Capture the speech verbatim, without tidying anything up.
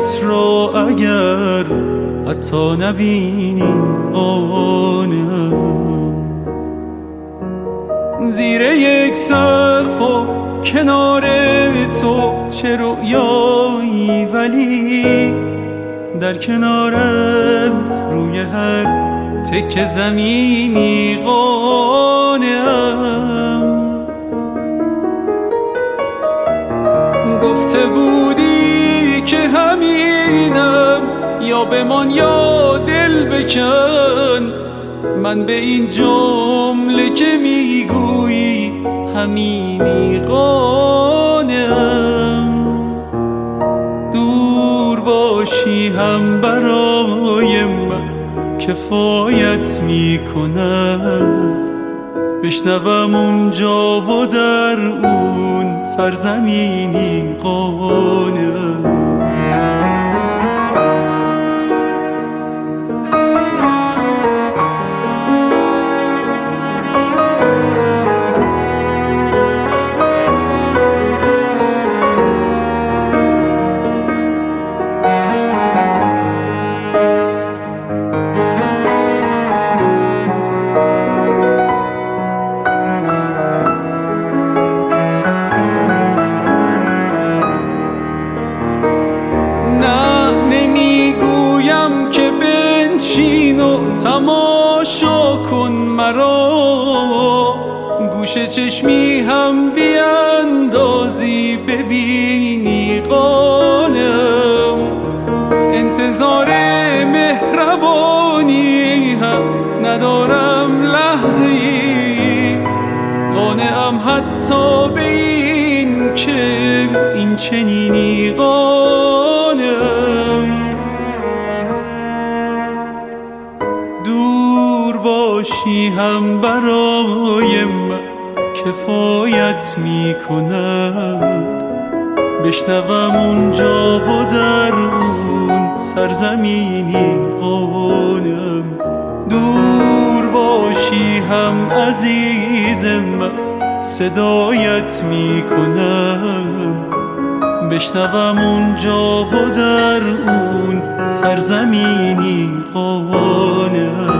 رویت را اگر حتی نبینی قانم، زیر یک سقف و کنار تو چه رویایی، ولی در کنارت روی هر تکه زمینی قانم. گفته بودی که همینم، یا بمان یا دل بکن، من به این جمله که میگویی همینی قانم. دور باشی هم برای من کفایت میکند، بشنوم اونجا و در اون سرزمینی قانم. بنشین و تماشا کن مرا، گوش چشمی هم بیاندازی ببینی قانم. انتظار مهربانی هم ندارم لحظه ای، قانعم حتی به این که این چنینی قانم. دور باشی هم برای من کفایت می کند، بشنوم اونجا و در اون سرزمینی قانم. دور باشی هم عزیز من صدایت می کنم، بشنوم اونجا و در اون سرزمینی قانم.